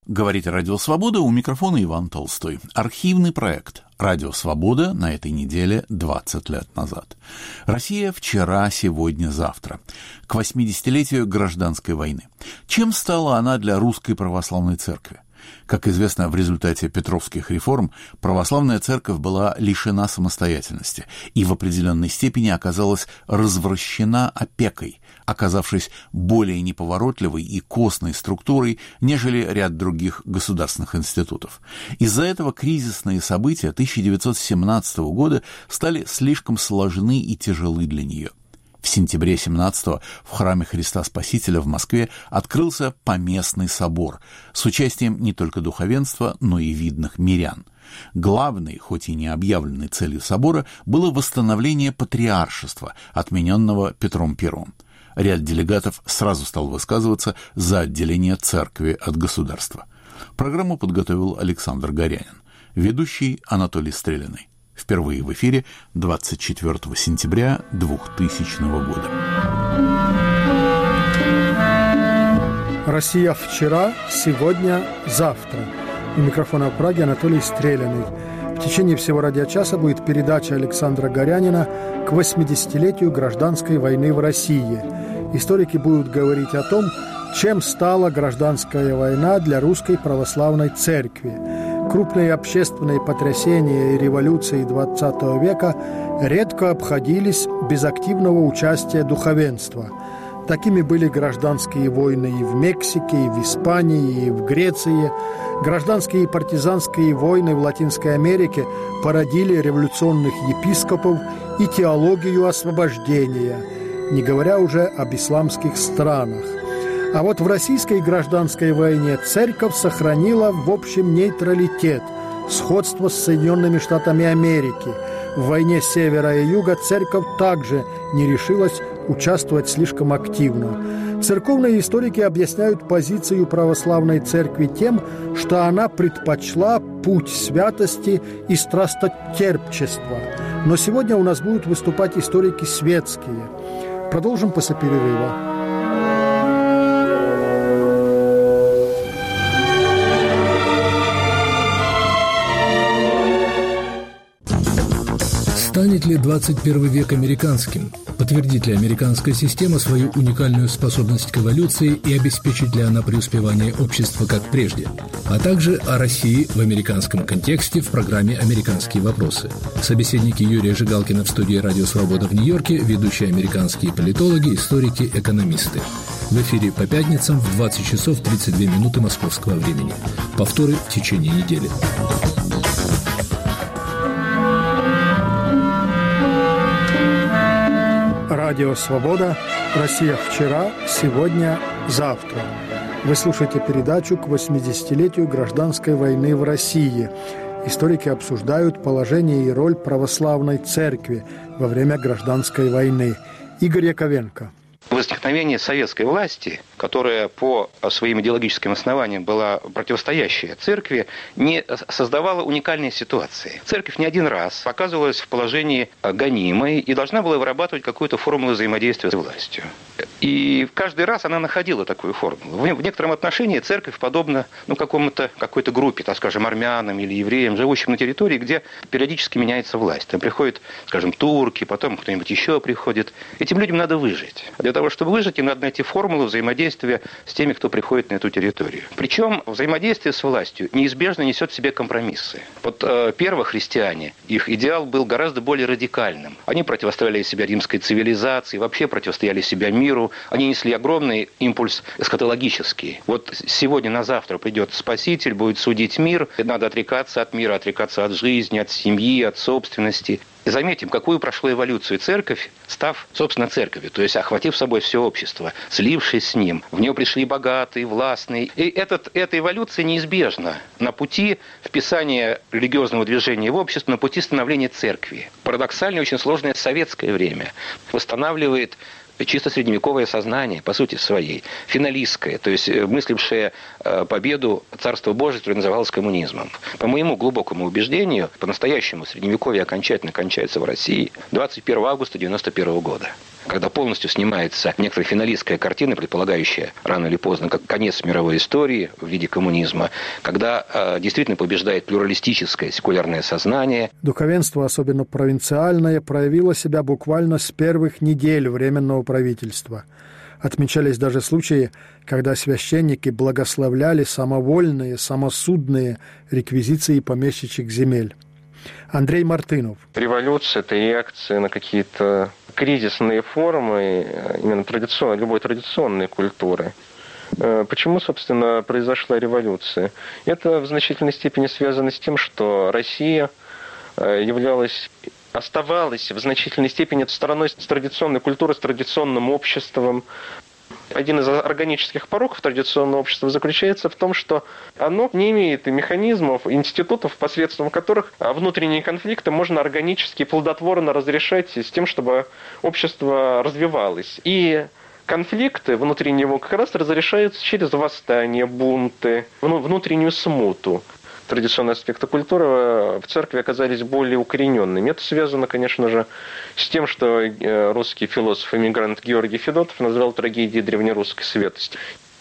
Говорит Радио Свобода, у микрофона Иван Толстой. Архивный проект «Радио Свобода» на этой неделе 20 лет назад. Россия вчера, сегодня, завтра. К 80-летию гражданской войны. Чем стала она для Русской Православной Церкви? Как известно, в результате Петровских реформ православная церковь была лишена самостоятельности и в определенной степени оказалась развращена опекой, оказавшись более неповоротливой и костной структурой, нежели ряд других государственных институтов. Из-за этого кризисные события 1917 года стали слишком сложны и тяжелы для нее. В сентябре 17-го в храме Христа Спасителя в Москве открылся Поместный собор с участием не только духовенства, но и видных мирян. Главной, хоть и не объявленной целью собора, было восстановление патриаршества, отмененного Петром I. Ряд делегатов сразу стал высказываться за отделение церкви от государства. Программу подготовил Александр Горянин, ведущий Анатолий Стрелиный. Впервые в эфире 24 сентября 2000 года. Россия вчера, сегодня, завтра. У микрофона в Праге Анатолий Стрелиный. В течение всего радиочаса будет передача Александра Горянина к 80-летию гражданской войны в России. Историки будут говорить о том, чем стала гражданская война для Русской Православной Церкви. Крупные общественные потрясения и революции XX века редко обходились без активного участия духовенства. Такими были гражданские войны и в Мексике, и в Испании, и в Греции. Гражданские и партизанские войны в Латинской Америке породили революционных епископов и теологию освобождения, не говоря уже об исламских странах. А вот в российской гражданской войне церковь сохранила, в общем, нейтралитет, сходство с Соединенными Штатами Америки. В войне севера и юга церковь также не решилась участвовать слишком активно. Церковные историки объясняют позицию православной церкви тем, что она предпочла путь святости и страстотерпчества. Но сегодня у нас будут выступать историки светские. Продолжим после перерыва. Станет ли 21 век американским? Подтвердит ли американская система свою уникальную способность к эволюции и обеспечит ли она преуспевание общества как прежде? А также о России в американском контексте в программе «Американские вопросы». Собеседники Юрия Жигалкина в студии «Радио Свобода» в Нью-Йорке, ведущие американские политологи, историки, экономисты. В эфире по пятницам в 20 часов 32 минуты московского времени. Повторы в течение недели. Радио «Свобода». Россия вчера, сегодня, завтра. Вы слушаете передачу к 80-летию гражданской войны в России. Историки обсуждают положение и роль православной церкви во время гражданской войны. Игорь Яковенко. Возникновение советской власти, которая по своим идеологическим основаниям была противостоящая церкви, не создавала уникальной ситуации. Церковь не один раз оказывалась в положении гонимой и должна была вырабатывать какую-то формулу взаимодействия с властью. И каждый раз она находила такую формулу. В некотором отношении церковь подобна какой-то группе, так скажем, армянам или евреям, живущим на территории, где периодически меняется власть. Там приходят, скажем, турки, потом кто-нибудь еще приходит. Этим людям надо выжить. Для того, чтобы выжить, им надо найти формулу взаимодействия с теми, кто приходит на эту территорию. Причем взаимодействие с властью неизбежно несет в себе компромиссы. Вот первохристиане, их идеал был гораздо более радикальным. Они противостояли себя римской цивилизации, вообще противостояли себя миру. Они несли огромный импульс эсхатологический. Вот сегодня на завтра придет Спаситель, будет судить мир. Надо отрекаться от мира, отрекаться от жизни, от семьи, от собственности. И заметим, какую прошла эволюцию церковь, став, собственно, церковью, то есть охватив собой все общество, слившись с ним. В нее пришли богатые, властные. И эта эволюция неизбежна на пути вписания религиозного движения в общество, на пути становления церкви. Парадоксально, очень сложное советское время восстанавливает чисто средневековое сознание, по сути своей, финалистское, то есть мыслившее победу Царства Божия, которое называлось коммунизмом. По моему глубокому убеждению, по-настоящему средневековье окончательно кончается в России 21 августа 1991 года. когда полностью снимается некоторая финалистская картина, предполагающая рано или поздно как конец мировой истории в виде коммунизма, когда действительно побеждает плюралистическое секулярное сознание. Духовенство, особенно провинциальное, проявило себя буквально с первых недель Временного правительства. Отмечались даже случаи, когда священники благословляли самовольные, самосудные реквизиции помещичьих земель. Андрей Мартынов. Революция – это реакция на какие-то кризисные формы именно любой традиционной культуры. Почему, собственно, произошла революция? Это в значительной степени связано с тем, что Россия оставалась в значительной степени стороной с традиционной культурой, с традиционным обществом. Один из органических пороков традиционного общества заключается в том, что оно не имеет механизмов, институтов, посредством которых внутренние конфликты можно органически, плодотворно разрешать с тем, чтобы общество развивалось. И конфликты внутри него как раз разрешаются через восстания, бунты, внутреннюю смуту. Традиционные аспекты культуры в церкви оказались более укорененными. Это связано, конечно же, с тем, что русский философ-эмигрант Георгий Федотов назвал трагедией древнерусской святости.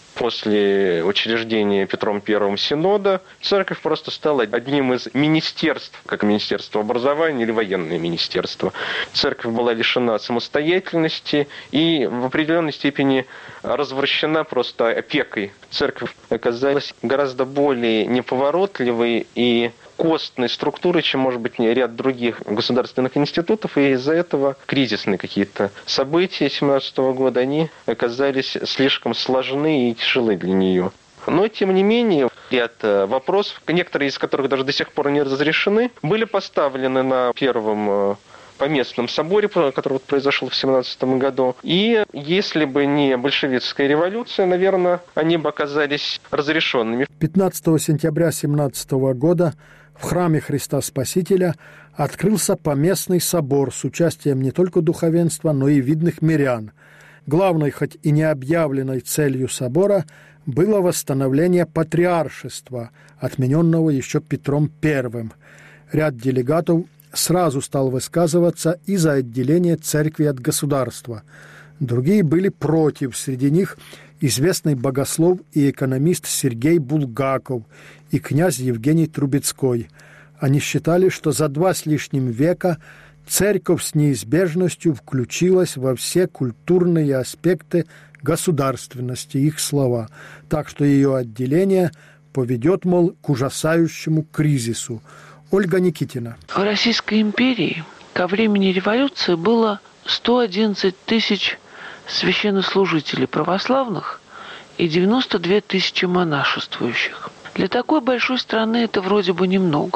После учреждения Петром I Синода церковь просто стала одним из министерств, как Министерство образования или военное министерство. Церковь была лишена самостоятельности и в определенной степени развращена просто опекой. Церковь оказалась гораздо более неповоротливой и костной структуры, чем, может быть, ряд других государственных институтов, и из-за этого кризисные какие-то события 1917 года, они оказались слишком сложны и тяжелы для нее. Но, тем не менее, ряд вопросов, некоторые из которых даже до сих пор не разрешены, были поставлены на первом поместном соборе, который произошел в 1917 году. И если бы не большевистская революция, наверное, они бы оказались разрешенными. 15 сентября 1917 года в храме Христа Спасителя открылся поместный собор с участием не только духовенства, но и видных мирян. Главной, хоть и не объявленной целью собора было восстановление патриаршества, отмененного еще Петром I. Ряд делегатов сразу стал высказываться и за отделение церкви от государства. Другие были против, среди них известный богослов и экономист Сергей Булгаков и князь Евгений Трубецкой. Они считали, что за 2 с лишним века церковь с неизбежностью включилась во все культурные аспекты государственности, их слова, так что ее отделение поведет, мол, к ужасающему кризису. Ольга Никитина. В Российской империи ко времени революции было 111 тысяч священнослужителей православных и 92 тысячи монашествующих. Для такой большой страны это вроде бы немного,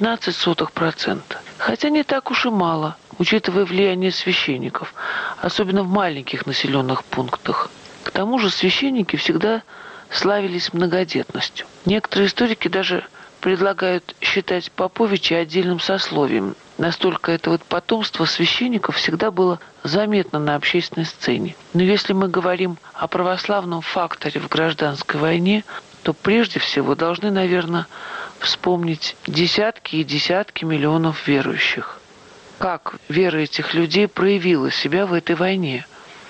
0,15%. Хотя не так уж и мало, учитывая влияние священников, особенно в маленьких населенных пунктах. К тому же священники всегда славились многодетностью. Некоторые историки даже предлагают считать поповичей отдельным сословием. Настолько это потомство священников всегда было заметно на общественной сцене. Но если мы говорим о православном факторе в гражданской войне, то прежде всего должны, наверное, вспомнить десятки и десятки миллионов верующих. Как вера этих людей проявила себя в этой войне?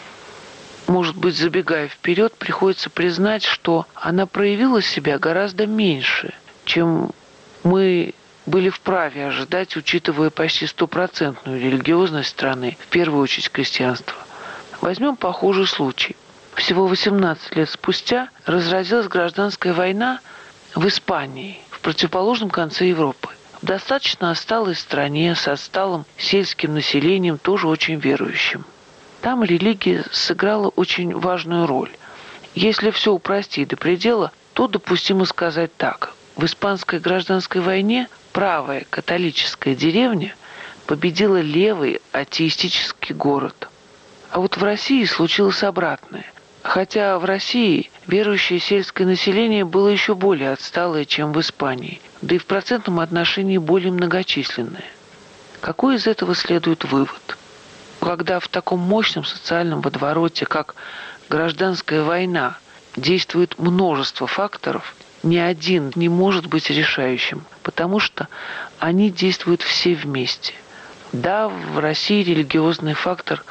Может быть, забегая вперед, приходится признать, что она проявила себя гораздо меньше, чем мы были вправе ожидать, учитывая почти 100% религиозность страны, в первую очередь крестьянство. Возьмем похожий случай. Всего 18 лет спустя разразилась гражданская война в Испании, в противоположном конце Европы. В достаточно отсталой стране с отсталым сельским населением, тоже очень верующим. Там религия сыграла очень важную роль. Если все упростить до предела, то допустимо сказать так. В испанской гражданской войне правая католическая деревня победила левый атеистический город. А вот в России случилось обратное. Хотя в России верующее сельское население было еще более отсталое, чем в Испании, да и в процентном отношении более многочисленное. Какой из этого следует вывод? Когда в таком мощном социальном водовороте, как гражданская война, действует множество факторов, ни один не может быть решающим, потому что они действуют все вместе. Да, в России религиозный фактор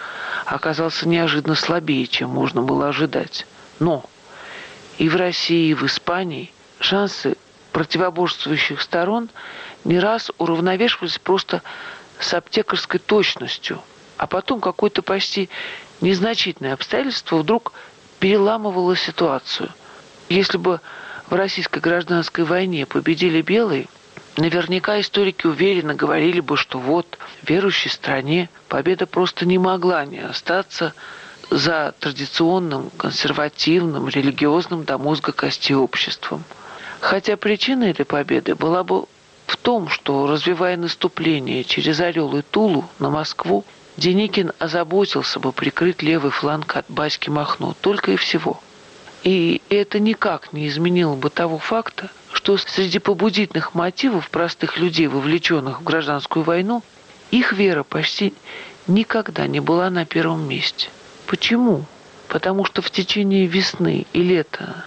оказался неожиданно слабее, чем можно было ожидать. Но и в России, и в Испании шансы противоборствующих сторон не раз уравновешивались просто с аптекарской точностью, а потом какое-то почти незначительное обстоятельство вдруг переламывало ситуацию. Если бы в российской гражданской войне победили белые, наверняка историки уверенно говорили бы, что вот в верующей стране победа просто не могла не остаться за традиционным, консервативным, религиозным до мозга костей обществом. Хотя причина этой победы была бы в том, что, развивая наступление через Орел и Тулу на Москву, Деникин озаботился бы прикрыть левый фланг от Баськи Махно, только и всего. И это никак не изменило бы того факта, что среди побудительных мотивов простых людей, вовлеченных в гражданскую войну, их вера почти никогда не была на первом месте. Почему? Потому что в течение весны и лета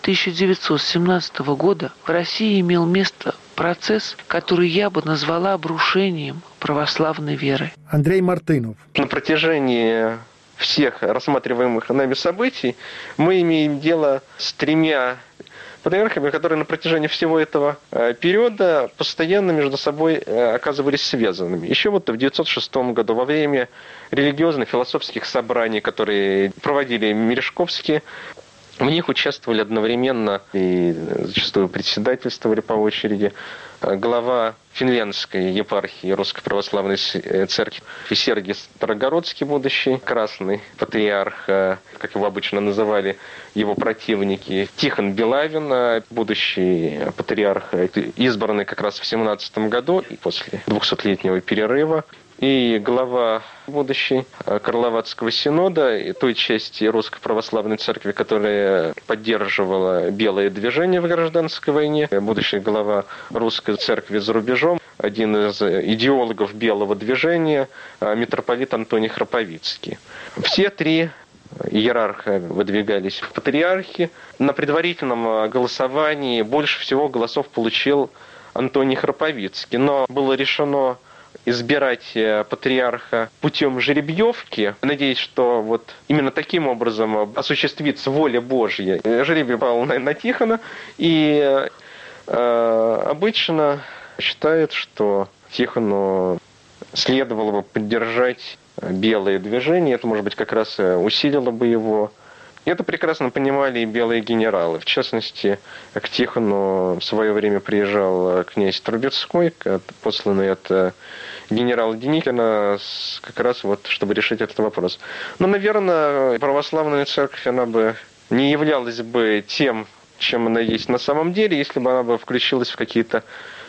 1917 года в России имел место процесс, который я бы назвала обрушением православной веры. Андрей Мартынов. На протяжении всех рассматриваемых нами событий мы имеем дело с тремя патриархами, которые на протяжении всего этого периода постоянно между собой оказывались связанными. Еще вот в 1906 году во время религиозно-философских собраний, которые проводили Мережковские, в них участвовали одновременно и зачастую председательствовали по очереди глава Финляндской епархии Русской Православной Церкви Сергий Старогородский, будущий красный патриарх, как его обычно называли его противники, Тихон Белавин, будущий патриарх, избранный как раз в 1917 году и после 200-летнего перерыва, и глава будущей Карловацкого синода, и той части Русской Православной Церкви, которая поддерживала белое движение в гражданской войне, будущий глава Русской Церкви за рубежом, один из идеологов белого движения, митрополит Антоний Храповицкий. Все три иерарха выдвигались в патриархи. На предварительном голосовании больше всего голосов получил Антоний Храповицкий, но было решено избирать патриарха путем жеребьевки, надеясь, что вот именно таким образом осуществится воля Божья. Жеребий пал на Тихона, и обычно считают, что Тихону следовало бы поддержать белое движение, это, может быть, как раз усилило бы его. Это прекрасно понимали и белые генералы. В частности, к Тихону в свое время приезжал князь Трубецкой, посланный от генерала Деникина, как раз вот, чтобы решить этот вопрос. Но, наверное, православная церковь, она бы не являлась бы тем, чем она есть на самом деле, если бы она бы включилась в какие-то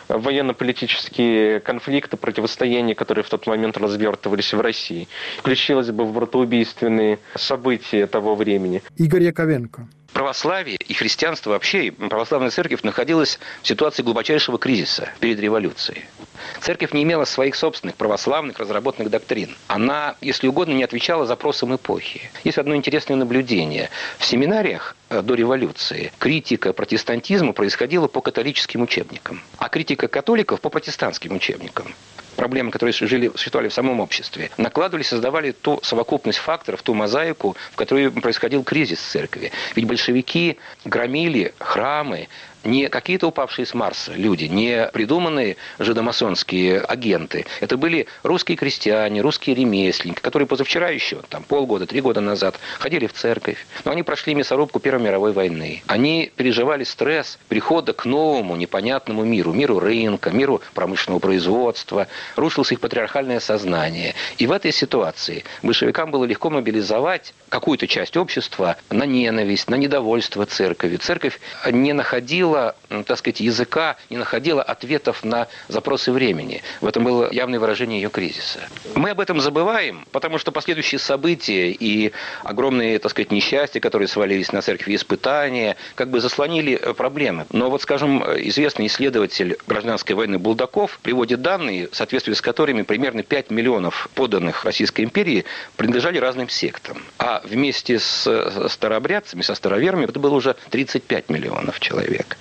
военно-политические конфликты, противостояния, которые в тот момент развертывались в России. Включилась бы в братоубийственные события того времени. Игорь Яковенко. Православие и христианство вообще, и православная церковь находилась в ситуации глубочайшего кризиса перед революцией. Церковь не имела своих собственных православных разработанных доктрин. Она, если угодно, не отвечала запросам эпохи. Есть одно интересное наблюдение. В семинариях до революции критика протестантизма происходила по католическим учебникам, а критика католиков по протестантским учебникам. Проблемы, которые существовали в самом обществе, накладывали, создавали ту совокупность факторов, ту мозаику, в которой происходил кризис церкви. Ведь большевики громили храмы, не какие-то упавшие с Марса люди, не придуманные жидомасонские агенты. Это были русские крестьяне, русские ремесленники, которые позавчера еще, полгода, 3 года назад, ходили в церковь. Но они прошли мясорубку Первой мировой войны. Они переживали стресс прихода к новому, непонятному миру. Миру рынка, миру промышленного производства. Рушилось их патриархальное сознание. И в этой ситуации большевикам было легко мобилизовать какую-то часть общества на ненависть, на недовольство церковью. Церковь не находила, так сказать, языка, не находила ответов на запросы времени. В этом было явное выражение ее кризиса. Мы об этом забываем, потому что последующие события и огромные, так сказать, несчастья, которые свалились на церковь, и испытания, как бы заслонили проблемы. Но вот, скажем, известный исследователь гражданской войны Булдаков приводит данные, в соответствии с которыми примерно 5 миллионов подданных Российской империи принадлежали разным сектам. А вместе с старообрядцами, со староверами, это было уже 35 миллионов человек.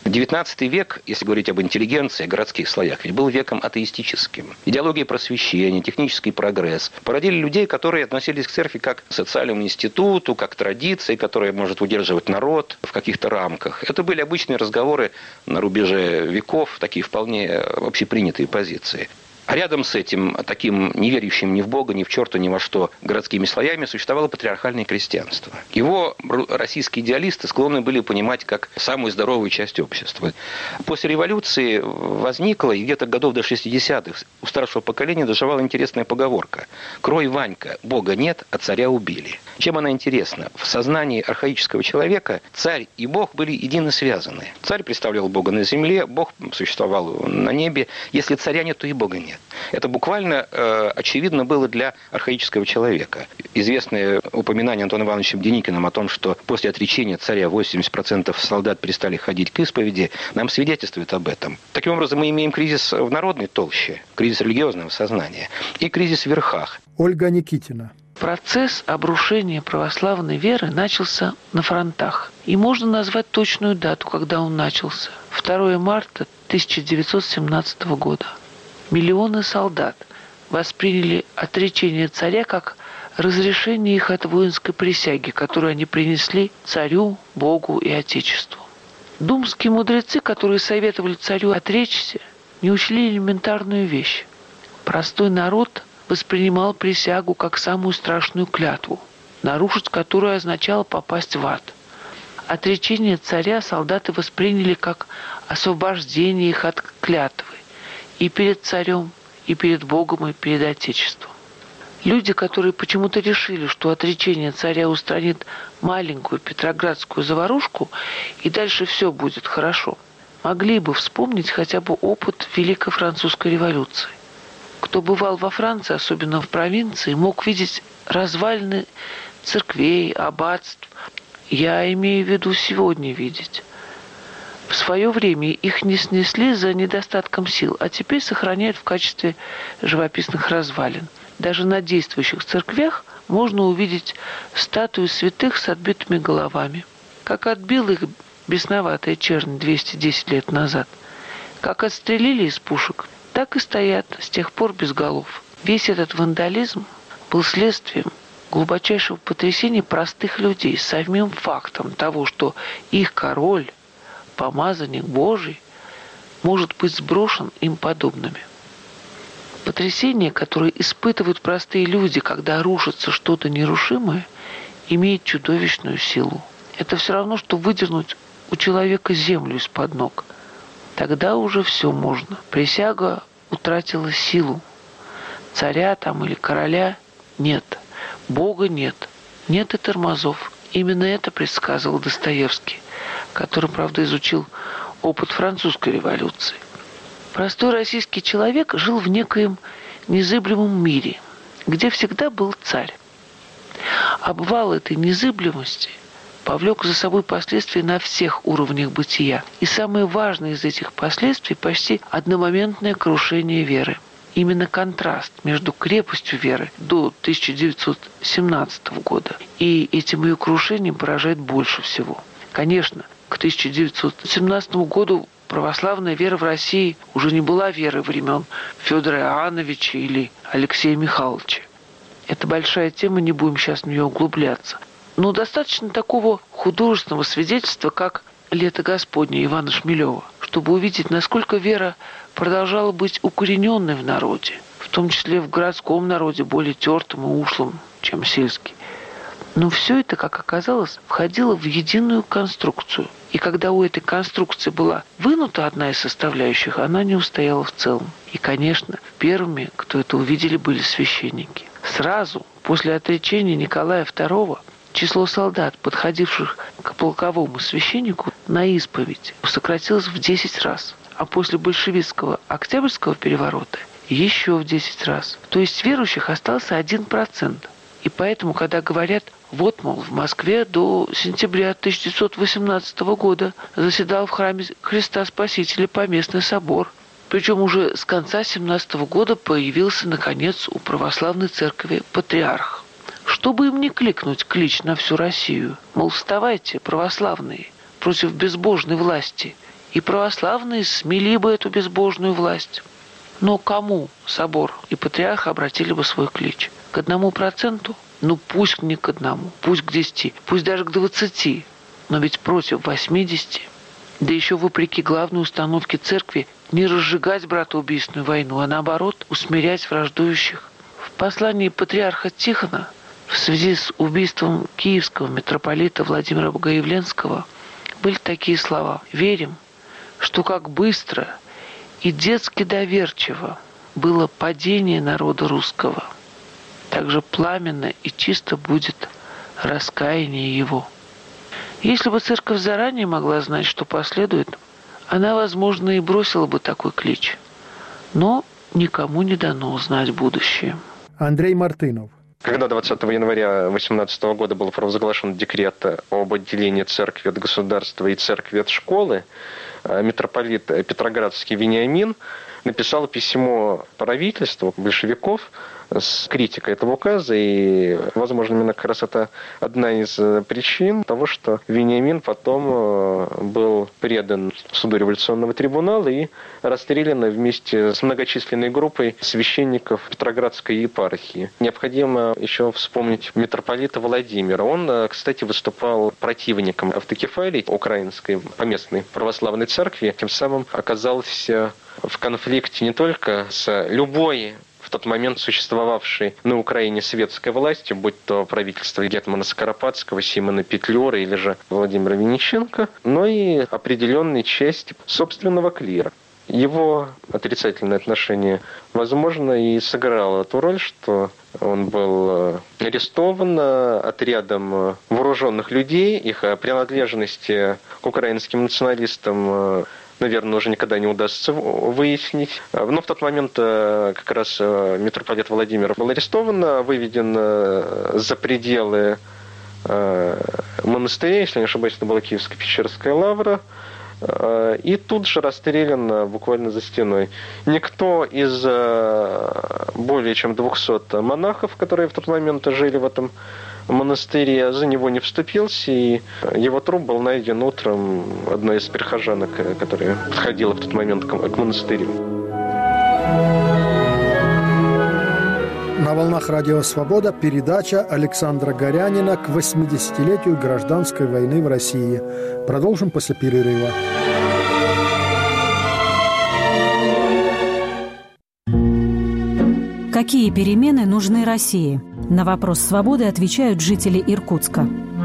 XIX век, если говорить об интеллигенции, о городских слоях, ведь был веком атеистическим. Идеология просвещения, технический прогресс породили людей, которые относились к церкви как к социальному институту, как к традиции, которая может удерживать народ в каких-то рамках. Это были обычные разговоры на рубеже веков, такие вполне общепринятые позиции. А рядом с этим, таким неверующим ни в Бога, ни в черта, ни во что городскими слоями, существовало патриархальное крестьянство. Его российские идеалисты склонны были понимать как самую здоровую часть общества. После революции возникла, и где-то годов до 60-х у старшего поколения доживала интересная поговорка: «Крой, Ванька, Бога нет, а царя убили». Чем она интересна? В сознании архаического человека царь и Бог были едино связаны. Царь представлял Бога на земле, Бог существовал на небе. Если царя нет, то и Бога нет. Это буквально очевидно было для архаического человека. Известное упоминание Антоном Ивановичем Деникиным о том, что после отречения царя 80% солдат перестали ходить к исповеди, нам свидетельствует об этом. Таким образом, мы имеем кризис в народной толще, кризис религиозного сознания и кризис в верхах. Ольга Никитина. Процесс обрушения православной веры начался на фронтах. И можно назвать точную дату, когда он начался. 2 марта 1917 года. Миллионы солдат восприняли отречение царя как разрешение их от воинской присяги, которую они принесли царю, Богу и Отечеству. Думские мудрецы, которые советовали царю отречься, не учли элементарную вещь. Простой народ воспринимал присягу как самую страшную клятву, нарушить которую означало попасть в ад. Отречение царя солдаты восприняли как освобождение их от клятвы и перед царем, и перед Богом, и перед Отечеством. Люди, которые почему-то решили, что отречение царя устранит маленькую петроградскую заварушку, и дальше все будет хорошо, могли бы вспомнить хотя бы опыт Великой Французской революции. Кто бывал во Франции, особенно в провинции, мог видеть развалины церквей, аббатств. Я имею в виду сегодня видеть. В свое время их не снесли за недостатком сил, а теперь сохраняют в качестве живописных развалин. Даже на действующих церквях можно увидеть статуи святых с отбитыми головами. Как отбил их бесноватая чернь 210 лет назад, как отстрелили из пушек, так и стоят с тех пор без голов. Весь этот вандализм был следствием глубочайшего потрясения простых людей самим фактом того, что их король, помазанник Божий, может быть сброшен им подобными. Потрясение, которое испытывают простые люди, когда рушится что-то нерушимое, имеет чудовищную силу. Это все равно, что выдернуть у человека землю из-под ног. Тогда уже все можно. Присяга утратила силу. Царя там или короля нет. Бога нет. Нет и тормозов. Именно это предсказывал Достоевский, который, правда, изучил опыт французской революции. Простой российский человек жил в некоем незыблемом мире, где всегда был царь. Обвал этой незыблемости повлек за собой последствия на всех уровнях бытия. И самое важное из этих последствий – почти одномоментное крушение веры. Именно контраст между крепостью веры до 1917 года и этим ее крушением поражает больше всего. Конечно, к 1917 году православная вера в России уже не была верой времен Федора Иоанновича или Алексея Михайловича. Это большая тема, не будем сейчас в нее углубляться. Но достаточно такого художественного свидетельства, как «Лето Господне» Ивана Шмелева, чтобы увидеть, насколько вера продолжала быть укорененной в народе, в том числе в городском народе, более тертым и ушлым, чем сельский. Но все это, как оказалось, входило в единую конструкцию. И когда у этой конструкции была вынута одна из составляющих, она не устояла в целом. И, конечно, первыми, кто это увидели, были священники. Сразу после отречения Николая II число солдат, подходивших к полковому священнику на исповедь, сократилось в 10 раз. А после большевистского Октябрьского переворота еще в 10 раз. То есть верующих остался 1%. И поэтому, когда говорят, вот, мол, в Москве до сентября 1918 года заседал в храме Христа Спасителя поместный собор. Причем уже с конца 17 года появился, наконец, у православной церкви патриарх. Чтобы им не кликнуть клич на всю Россию, мол, вставайте, православные, против безбожной власти, и православные смели бы эту безбожную власть. Но кому собор и патриарх обратили бы свой клич? К 1%? Ну пусть не к 1, пусть к 10, пусть даже к 20, но ведь против 80. Да еще вопреки главной установке церкви не разжигать братоубийственную войну, а наоборот усмирять враждующих. В послании патриарха Тихона в связи с убийством киевского митрополита Владимира Богоявленского были такие слова: «Верим, что как быстро и детски доверчиво было падение народа русского, так же пламенно и чисто будет раскаяние его». Если бы церковь заранее могла знать, что последует, она, возможно, и бросила бы такой клич. Но никому не дано узнать будущее. Андрей Мартынов. Когда 20 января 2018 года был провозглашен декрет об отделении церкви от государства и церкви от школы, митрополит Петроградский Вениамин написал письмо правительству большевиков с критикой этого указа, и, возможно, именно как раз это одна из причин того, что Вениамин потом был предан суду революционного трибунала и расстрелян вместе с многочисленной группой священников Петроградской епархии. Необходимо еще вспомнить митрополита Владимира. Он, кстати, выступал противником автокефалии украинской поместной православной церкви, тем самым оказался в конфликте не только с любой в тот момент существовавшей на Украине светской властью, будь то правительство гетмана Скоропадского, Симона Петлюры или же Владимира Винниченко, но и определенной части собственного клира. Его отрицательное отношение, возможно, и сыграло эту роль, что он был арестован отрядом вооруженных людей, их принадлежности к украинским националистам, наверное, уже никогда не удастся выяснить. Но в тот момент как раз митрополит Владимир был арестован, выведен за пределы монастыря, если не ошибаюсь, это была Киевская Печерская лавра, и тут же расстрелян буквально за стеной. Никто из более чем 200 монахов, которые в тот момент жили в этом монастыре, за него не вступился, и его труп был найден утром одной из прихожанок, которая подходила в тот момент к монастырю. На волнах Радио Свобода передача Александра Горянина к 80-летию гражданской войны в России. Продолжим после перерыва. Какие перемены нужны России? На вопрос «Свободы» отвечают жители Иркутска.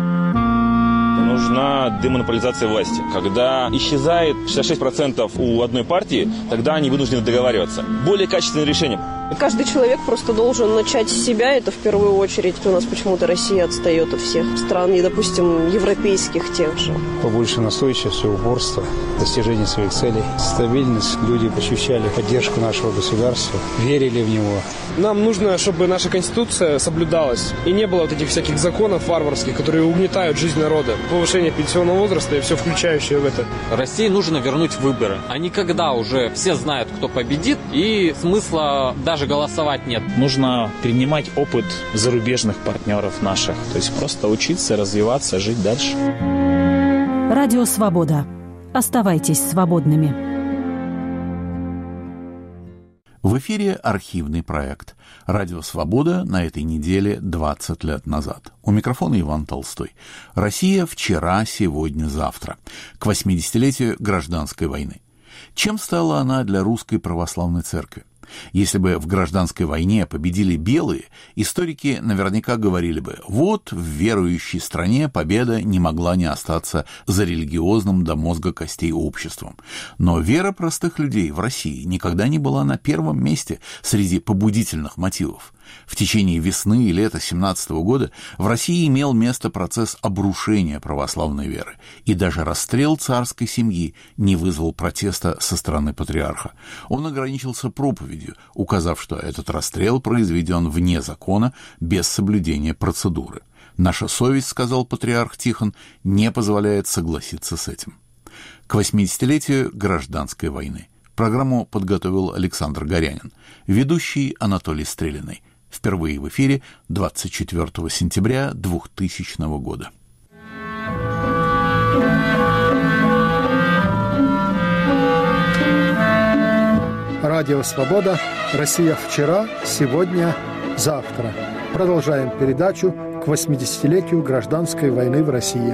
Нужна демонополизация власти. Когда исчезает 66% у одной партии, тогда они вынуждены договариваться. Более качественное решение. Каждый человек просто должен начать с себя, это в первую очередь. У нас почему-то Россия отстает от всех стран, и, допустим, европейских тех же. Побольше настойчивости, упорства, достижения своих целей, стабильность. Люди ощущали поддержку нашего государства, верили в него. Нам нужно, чтобы наша Конституция соблюдалась, и не было вот этих всяких законов варварских, которые угнетают жизнь народа. Повышение пенсионного возраста и все включающее в это. России нужно вернуть выборы. А не когда уже все знают, кто победит, и смысла даже голосовать нет. Нужно перенимать опыт зарубежных партнеров наших. То есть просто учиться, развиваться, жить дальше. Радио Свобода. Оставайтесь свободными. В эфире архивный проект «Радио Свобода» на этой неделе 20 лет назад. У микрофона Иван Толстой. Россия вчера, сегодня, завтра. К 80-летию гражданской войны. Чем стала она для Русской Православной Церкви? Если бы в гражданской войне победили белые, историки наверняка говорили бы: вот в верующей стране победа не могла не остаться за религиозным до мозга костей обществом. Но вера простых людей в России никогда не была на первом месте среди побудительных мотивов. В течение весны и лета 1917 года в России имел место процесс обрушения православной веры, и даже расстрел царской семьи не вызвал протеста со стороны патриарха. Он ограничился проповедью, указав, что этот расстрел произведен вне закона, без соблюдения процедуры. «Наша совесть, — сказал патриарх Тихон, — не позволяет согласиться с этим». К 80-летию гражданской войны программу подготовил Александр Горянин, ведущий Анатолий Стрелиный. Впервые в эфире 24 сентября 2000 года. Радио «Свобода». Россия вчера, сегодня, завтра. Продолжаем передачу к 80-летию гражданской войны в России.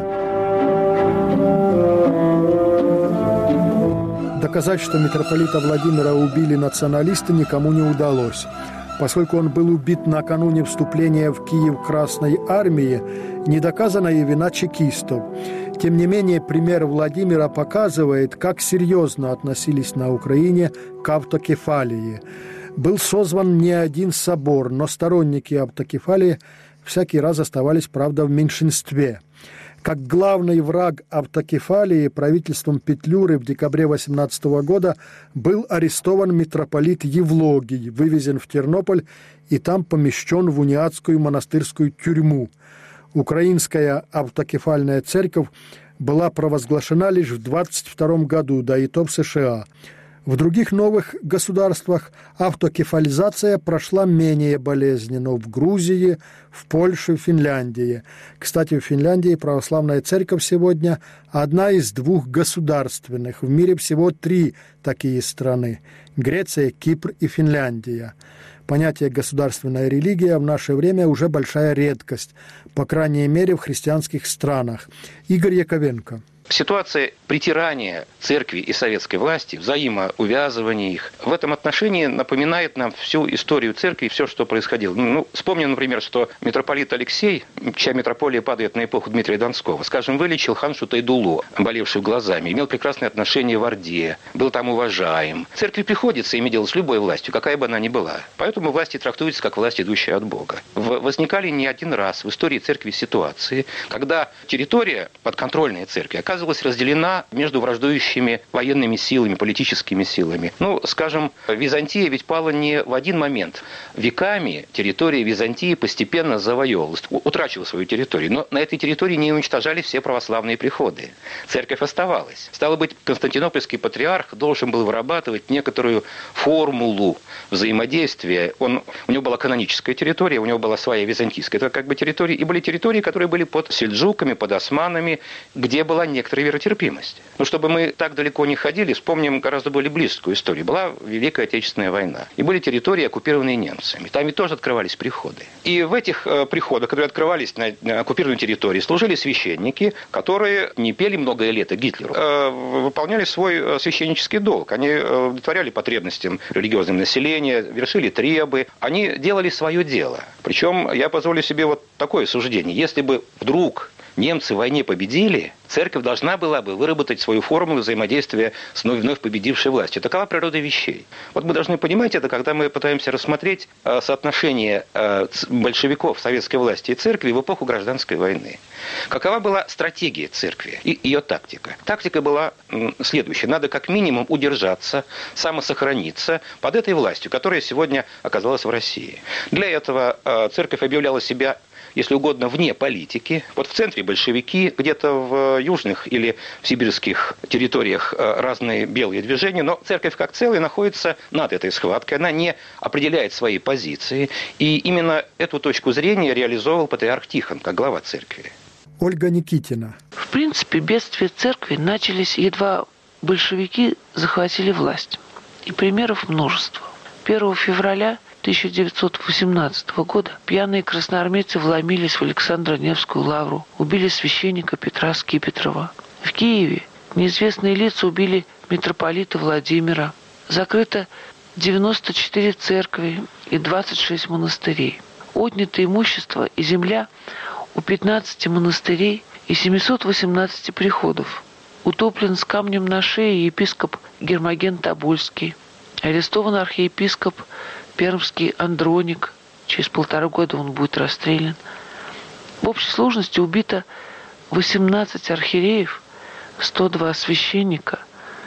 Доказать, что митрополита Владимира убили националисты, никому не удалось. Поскольку он был убит накануне вступления в Киев Красной Армии, не доказана и вина чекистов. Тем не менее, пример Владимира показывает, как серьезно относились на Украине к автокефалии. Был созван не один собор, но сторонники автокефалии всякий раз оставались, правда, в меньшинстве. Как главный враг автокефалии правительством Петлюры в декабре 18 года был арестован митрополит Евлогий, вывезен в Тернополь и там помещен в униатскую монастырскую тюрьму. Украинская автокефальная церковь была провозглашена лишь в 22 году, да и то в США. В других новых государствах автокефализация прошла менее болезненно. В Грузии, в Польше, в Финляндии. Кстати, в Финляндии православная церковь сегодня одна из двух государственных. В мире всего 3 такие страны – Греция, Кипр и Финляндия. Понятие «государственная религия» в наше время уже большая редкость, по крайней мере в христианских странах. Игорь Яковенко. Ситуация притирания церкви и советской власти, взаимоувязывания их, в этом отношении напоминает нам всю историю церкви и все, что происходило. Вспомним, например, что митрополит Алексей, чья митрополия падает на эпоху Дмитрия Донского, скажем, вылечил ханшу Тайдуллу, болевшую глазами, имел прекрасные отношения в Орде, был там уважаем. Церкви приходится иметь дело с любой властью, какая бы она ни была. Поэтому власти трактуются как власть, идущая от Бога. Возникали не один раз в истории церкви ситуации, когда территория подконтрольной церкви оказывалась разделена между враждующими военными силами, политическими силами. Скажем, Византия ведь пала не в один момент. Веками территория Византии постепенно завоевывалась, утрачивала свою территорию. Но на этой территории не уничтожались все православные приходы. Церковь оставалась. Стало быть, Константинопольский патриарх должен был вырабатывать некоторую формулу взаимодействия. У него была каноническая территория, у него была своя византийская. Это как бы территории. И были территории, которые были под сельджуками, под османами, где была некоторая веротерпимость. Чтобы мы так далеко не ходили, вспомним гораздо более близкую историю. Была Великая Отечественная война. И были территории, оккупированные немцами. Там ведь тоже открывались приходы. И в этих приходах, которые открывались на оккупированной территории, служили священники, которые не пели многое лето Гитлеру, выполняли свой священнический долг. Они удовлетворяли потребностям религиозного населения, вершили требы. Они делали свое дело. Причем я позволю себе вот такое суждение. Если бы вдруг немцы в войне победили, церковь должна была бы выработать свою формулу взаимодействия с вновь победившей властью. Такова природа вещей. Вот мы должны понимать это, когда мы пытаемся рассмотреть соотношение большевиков, советской власти и церкви в эпоху гражданской войны. Какова была стратегия церкви и ее тактика? Тактика была следующая. Надо как минимум удержаться, самосохраниться под этой властью, которая сегодня оказалась в России. Для этого церковь объявляла себя, если угодно, вне политики. Вот в центре большевики, где-то в южных или в сибирских территориях разные белые движения, но церковь как целая находится над этой схваткой, она не определяет свои позиции. И именно эту точку зрения реализовал патриарх Тихон, как глава церкви. Ольга Никитина. В принципе, бедствия церкви начались, едва большевики захватили власть. И примеров множество. 1 февраля 1918 года пьяные красноармейцы вломились в Александро-Невскую лавру, убили священника Петра Скипетрова. В Киеве неизвестные лица убили митрополита Владимира. Закрыто 94 церкви и 26 монастырей. Отнято имущество и земля у 15 монастырей и 718 приходов. Утоплен с камнем на шее епископ Гермоген Тобольский. Арестован архиепископ Пермский Андроник. Через 1,5 года он будет расстрелян. В общей сложности убито 18 архиереев, 102 священника,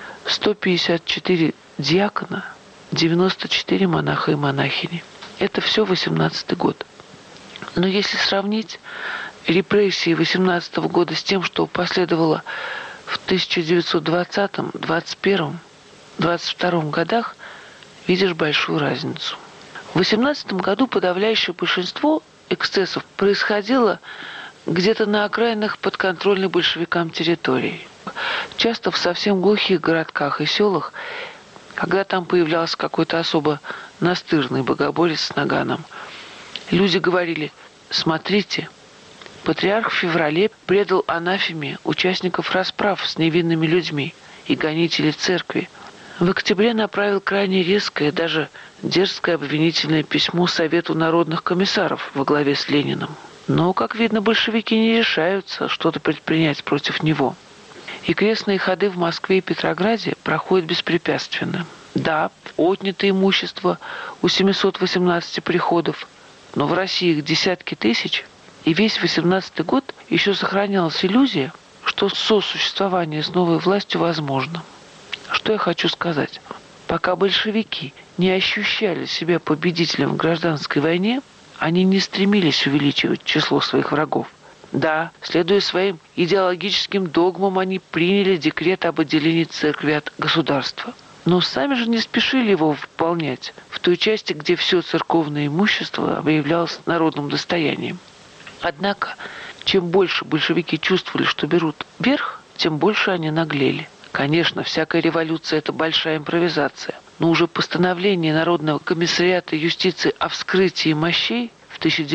154 диакона, 94 монаха и монахини. Это все 18 год. Но если сравнить репрессии 18 года с тем, что последовало в 1920, 21, 22 годах, видишь большую разницу. В 18 году подавляющее большинство эксцессов происходило где-то на окраинах подконтрольных большевикам территорий. Часто в совсем глухих городках и селах Когда там появлялся какой-то особо настырный богоборец с наганом, люди говорили: смотрите, патриарх в феврале предал анафеме участников расправ с невинными людьми и гонителей церкви. В октябре направил крайне резкое, даже дерзкое обвинительное письмо Совету народных комиссаров во главе с Лениным. Но, как видно, большевики не решаются что-то предпринять против него. И крестные ходы в Москве и Петрограде проходят беспрепятственно. Да, отнято имущество у 718 приходов, но в России их десятки тысяч, и весь 18-й год еще сохранялась иллюзия, что сосуществование с новой властью возможно. Что я хочу сказать? Пока большевики не ощущали себя победителем в гражданской войне, они не стремились увеличивать число своих врагов. Да, следуя своим идеологическим догмам, они приняли декрет об отделении церкви от государства. Но сами же не спешили его выполнять в той части, где все церковное имущество объявлялось народным достоянием. Однако, чем больше большевики чувствовали, что берут верх, тем больше они наглели. Конечно, всякая революция – это большая импровизация. Но уже постановление Народного комиссариата юстиции о вскрытии мощей в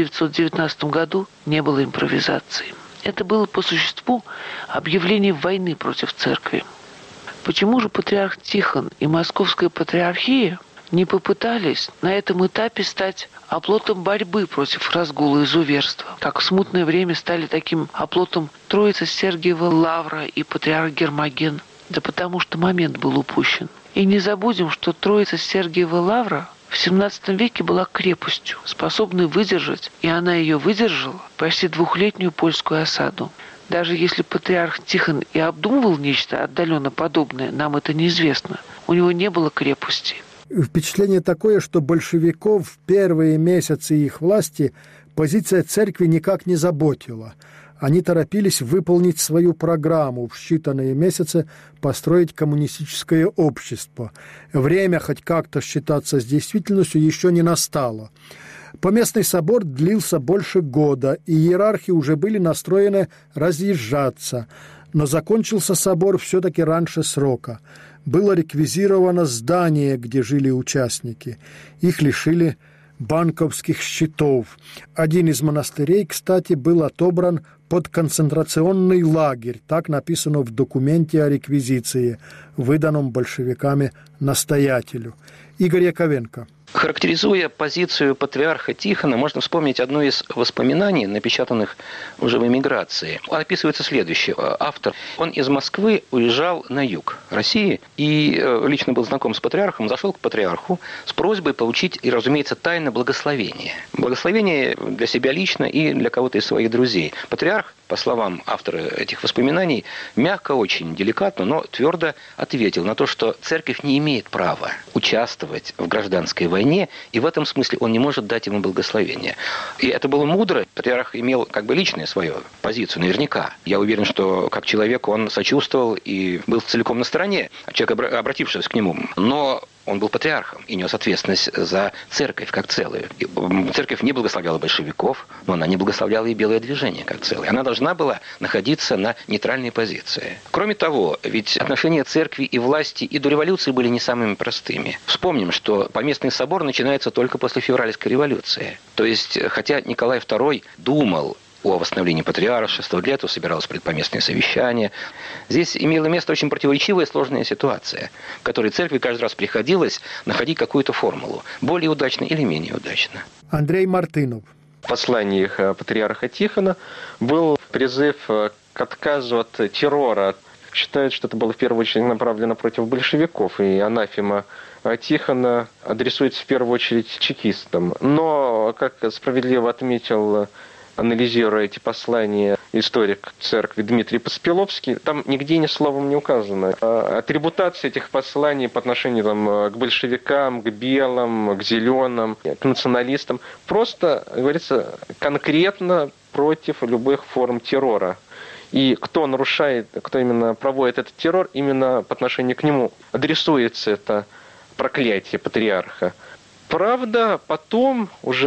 1919 году не было импровизацией. Это было по существу объявление войны против церкви. Почему же патриарх Тихон и Московская патриархия не попытались на этом этапе стать оплотом борьбы против разгула изуверства, как в смутное время стали таким оплотом Троица Сергиева Лавра и патриарх Гермоген? Да потому что момент был упущен. И не забудем, что Троица Сергиева Лавра в XVII веке была крепостью, способной выдержать, и она ее выдержала, почти 2-летнюю польскую осаду. Даже если патриарх Тихон и обдумывал нечто отдаленно подобное, нам это неизвестно. У него не было крепости. Впечатление такое, что большевиков в первые месяцы их власти позиция церкви никак не заботила. Они торопились выполнить свою программу, в считанные месяцы построить коммунистическое общество. Время хоть как-то считаться с действительностью еще не настало. Поместный собор длился больше года, и иерархи уже были настроены разъезжаться. Но закончился собор все-таки раньше срока. Было реквизировано здание, где жили участники. Их лишили банковских счетов. Один из монастырей, кстати, был отобран под концентрационный лагерь. Так написано в документе о реквизиции, выданном большевиками настоятелю. Игорь Яковенко. Характеризуя позицию патриарха Тихона, можно вспомнить одно из воспоминаний, напечатанных уже в эмиграции. Описывается следующее. Автор, он из Москвы уезжал на юг России и лично был знаком с патриархом, зашел к патриарху с просьбой получить, и, разумеется, тайно благословение. Благословение для себя лично и для кого-то из своих друзей. Патриарх, по словам автора этих воспоминаний, мягко, очень деликатно, но твердо ответил на то, что церковь не имеет права участвовать в гражданской войне, и в этом смысле он не может дать ему благословение. И это было мудро. Патриарх имел как бы личную свою позицию, наверняка. Я уверен, что как человек он сочувствовал и был целиком на стороне человека, обратившегося к нему. Но он был патриархом и нес ответственность за церковь как целую. И церковь не благословляла большевиков, но она не благословляла и белое движение как целое. Она должна была находиться на нейтральной позиции. Кроме того, ведь отношения церкви и власти и до революции были не самыми простыми. Вспомним, что поместный собор начинается только после февральской революции. То есть, хотя Николай II думал о восстановлении патриаршества, для этого собиралось предпоместное совещание. Здесь имела место очень противоречивая и сложная ситуация, в которой церкви каждый раз приходилось находить какую-то формулу, более удачно или менее удачно. Андрей Мартынов. В посланиях патриарха Тихона был призыв к отказу от террора. Считают, что это было в первую очередь направлено против большевиков, и анафема Тихона адресуется в первую очередь чекистам. Но, как справедливо отметил, анализируя эти послания, историк церкви Дмитрий Поспеловский, там нигде ни словом не указано. Атрибутация этих посланий по отношению к большевикам, к белым, к зеленым, к националистам просто говорится конкретно против любых форм террора. И кто нарушает, кто именно проводит этот террор, именно по отношению к нему адресуется это проклятие патриарха. Правда, потом уже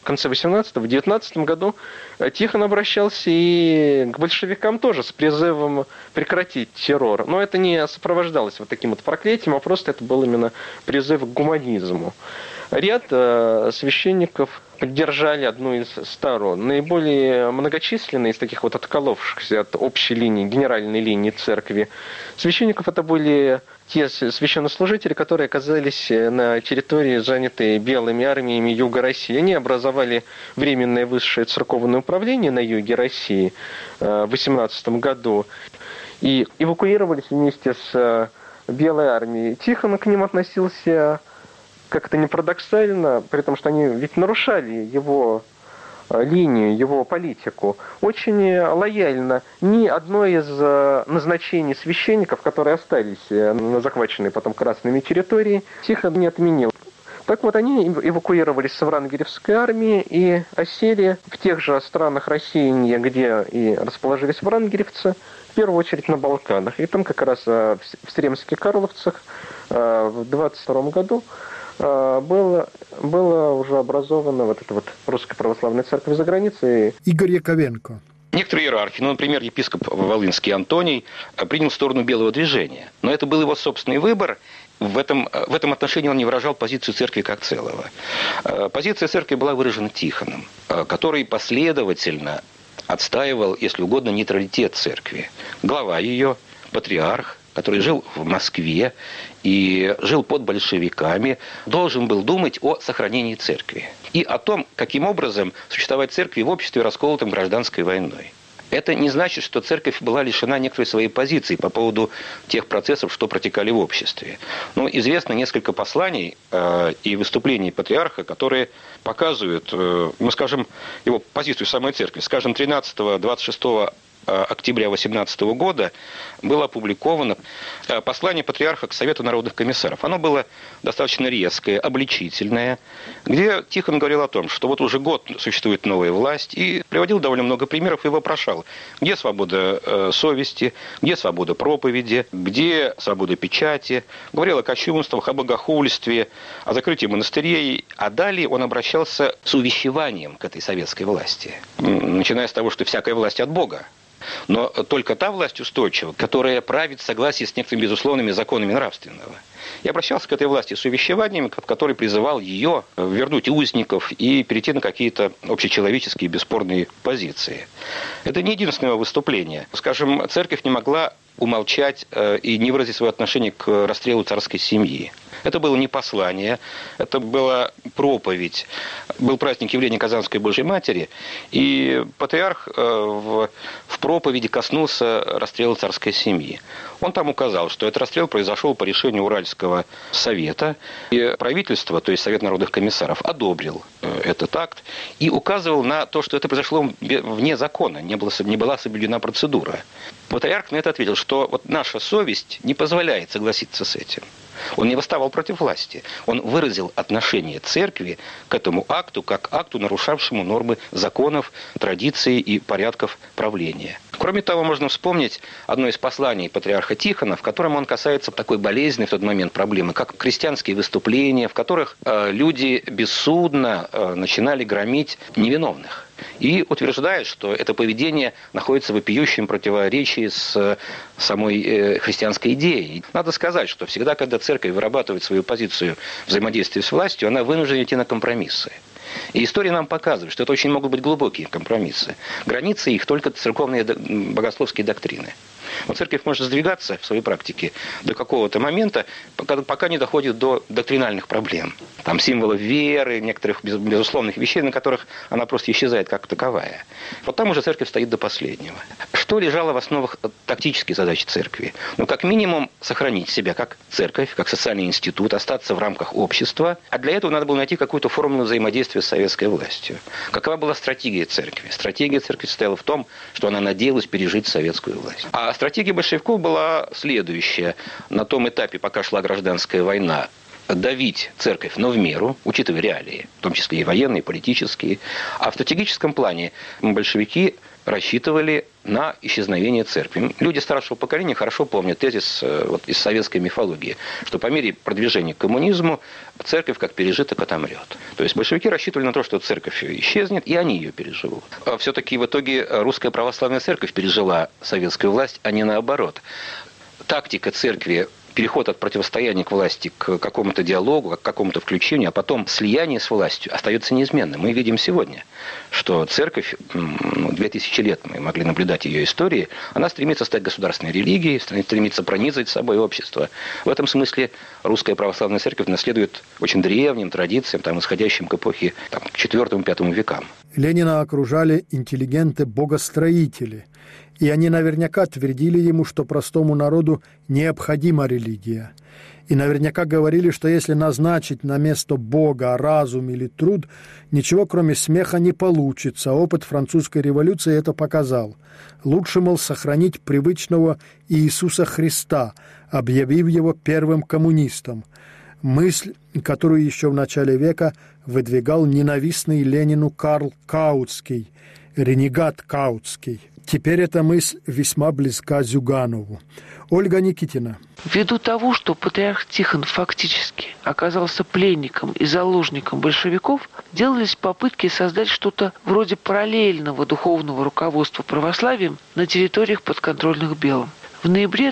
в конце 18-го, в 19 году Тихон обращался и к большевикам тоже с призывом прекратить террор. Но это не сопровождалось вот таким вот проклятием, а просто это был именно призыв к гуманизму. Ряд священников поддержали одну из сторон. Наиболее многочисленные из таких вот отколовшихся от общей линии, генеральной линии церкви священников, это были те священнослужители, которые оказались на территории, занятой белыми армиями Юга России. Они образовали Временное высшее церковное управление на юге России в 18 году и эвакуировались вместе с белой армией. Тихон к ним относился как-то не парадоксально, при том, что они ведь нарушали его линию, его политику, очень лояльно. Ни одно из назначений священников, которые остались на захваченной потом красными территории, Тихон не отменил. Так вот, они эвакуировались с Врангелевской армии и осели в тех же странах России, где и расположились врангелевцы, в первую очередь на Балканах. И там как раз в Сремских Карловцах в 22 году было уже образована вот эта вот Русская Православная Церковь за границей. Игорь Яковенко. Некоторые иерархи, например, епископ Волынский Антоний, принял сторону белого движения. Но это был его собственный выбор. В этом отношении он не выражал позицию церкви как целого. Позиция церкви была выражена Тихоном, который последовательно отстаивал, если угодно, нейтралитет церкви. Глава ее, патриарх, который жил в Москве и жил под большевиками, должен был думать о сохранении церкви и о том, каким образом существовать церкви в обществе, расколотом гражданской войной. Это не значит, что церковь была лишена некоторой своей позиции по поводу тех процессов, что протекали в обществе. Но известно несколько посланий и выступлений патриарха, которые показывают, скажем, его позицию самой церкви. Скажем, 13-26 октября 18 года было опубликовано послание патриарха к Совету народных комиссаров. Оно было достаточно резкое, обличительное, где Тихон говорил о том, что вот уже год существует новая власть, и приводил довольно много примеров и вопрошал, где свобода совести, где свобода проповеди, где свобода печати. Говорил о кощунствах, о богохульстве, о закрытии монастырей. А далее он обращался с увещеванием к этой советской власти, начиная с того, что всякая власть от Бога. Но только та власть устойчива, которая правит в согласии с некоторыми безусловными законами нравственного. Я обращался к этой власти с увещеванием, в который призывал ее вернуть узников и перейти на какие-то общечеловеческие бесспорные позиции. Это не единственное выступление. Скажем, церковь не могла умолчать и не выразить свое отношение к расстрелу царской семьи. Это было не послание, это была проповедь. Был праздник явления Казанской Божьей Матери, и патриарх в проповеди коснулся расстрела царской семьи. Он там указал, что этот расстрел произошел по решению Уральского совета, и правительство, то есть Совет народных комиссаров, одобрил этот акт и указывал на то, что это произошло вне закона, не была соблюдена процедура. Патриарх на это ответил, что вот наша совесть не позволяет согласиться с этим. Он не восставал против власти. Он выразил отношение церкви к этому акту, как акту, нарушавшему нормы законов, традиций и порядков правления. Кроме того, можно вспомнить одно из посланий патриарха Тихона, в котором он касается такой болезненной в тот момент проблемы, как крестьянские выступления, в которых люди бессудно начинали громить невиновных. И утверждает, что это поведение находится в вопиющем противоречии с самой христианской идеей. Надо сказать, что всегда, когда церковь вырабатывает свою позицию взаимодействия с властью, она вынуждена идти на компромиссы. И история нам показывает, что это очень могут быть глубокие компромиссы. Границы их только церковные богословские доктрины. Но церковь может сдвигаться в своей практике до какого-то момента, пока не доходит до доктринальных проблем. Там символов веры, некоторых безусловных вещей, на которых она просто исчезает как таковая. Вот там уже церковь стоит до последнего. Что лежало в основах тактической задачи церкви? Ну, как минимум, сохранить себя как церковь, как социальный институт, остаться в рамках общества. А для этого надо было найти какую-то формулу взаимодействия с советской властью. Какова была стратегия церкви? Стратегия церкви состояла в том, что она надеялась пережить советскую власть. А стратегия большевиков была следующая. На том этапе, пока шла гражданская война, давить церковь, но в меру, учитывая реалии, в том числе и военные, и политические. А в стратегическом плане большевики рассчитывали на исчезновение церкви. Люди старшего поколения хорошо помнят тезис из советской мифологии, что по мере продвижения к коммунизму церковь как пережиток отомрет. То есть большевики рассчитывали на то, что церковь исчезнет, и они ее переживут. А все-таки в итоге русская православная церковь пережила советскую власть, а не наоборот. Тактика церкви, переход от противостояния к власти к какому-то диалогу, к какому-то включению, а потом слияние с властью остается неизменным. Мы видим сегодня, что церковь, 2000 лет мы могли наблюдать ее истории, она стремится стать государственной религией, стремится пронизать собой общество. В этом смысле русская православная церковь наследует очень древним традициям, исходящим к эпохе к IV-V векам. Ленина окружали интеллигенты-богостроители, и они наверняка твердили ему, что простому народу необходима религия. И наверняка говорили, что если назначить на место Бога разум или труд, ничего кроме смеха не получится. Опыт французской революции это показал. Лучше, мол, сохранить привычного Иисуса Христа, объявив его первым коммунистом. Мысль, которую еще в начале века выдвигал ненавистный Ленину Карл Каутский, ренегат Каутский. Теперь эта мысль весьма близка Зюганову. Ольга Никитина. Ввиду того, что патриарх Тихон фактически оказался пленником и заложником большевиков, делались попытки создать что-то вроде параллельного духовного руководства православием на территориях, подконтрольных Белым. В ноябре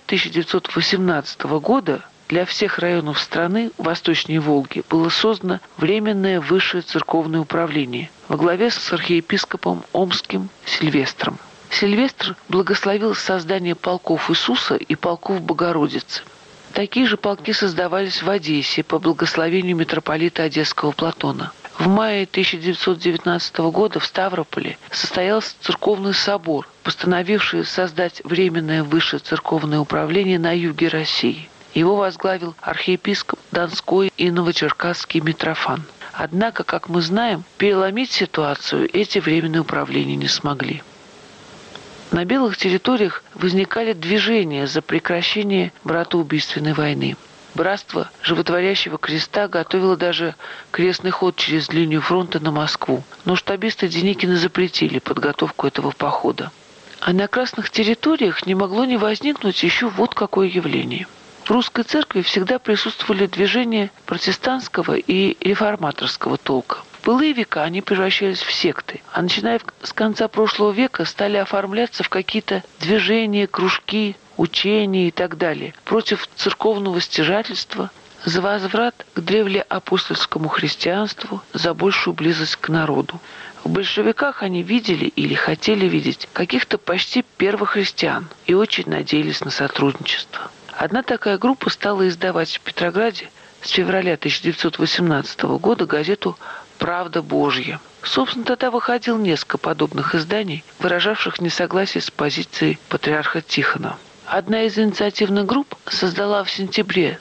1918 года для всех районов страны восточнее Волги было создано Временное высшее церковное управление во главе с архиепископом Омским Сильвестром. Сильвестр благословил создание полков Иисуса и полков Богородицы. Такие же полки создавались в Одессе по благословению митрополита Одесского Платона. В мае 1919 года в Ставрополе состоялся церковный собор, постановивший создать Временное высшее церковное управление на юге России. Его возглавил архиепископ Донской и Новочеркасский Митрофан. Однако, как мы знаем, переломить ситуацию эти временные управления не смогли. На белых территориях возникали движения за прекращение братоубийственной войны. Братство Животворящего Креста готовило даже крестный ход через линию фронта на Москву, но штабисты Деникина запретили подготовку этого похода. А на красных территориях не могло не возникнуть еще вот какое явление. В русской церкви всегда присутствовали движения протестантского и реформаторского толка. В былые века они превращались в секты, а начиная с конца прошлого века стали оформляться в какие-то движения, кружки, учения и так далее против церковного стяжательства, за возврат к древлеапостольскому христианству, за большую близость к народу. В большевиках они видели или хотели видеть каких-то почти первохристиан и очень надеялись на сотрудничество. Одна такая группа стала издавать в Петрограде с февраля 1918 года газету «Правда Божья». Собственно, тогда выходило несколько подобных изданий, выражавших несогласие с позицией патриарха Тихона. Одна из инициативных групп создала в сентябре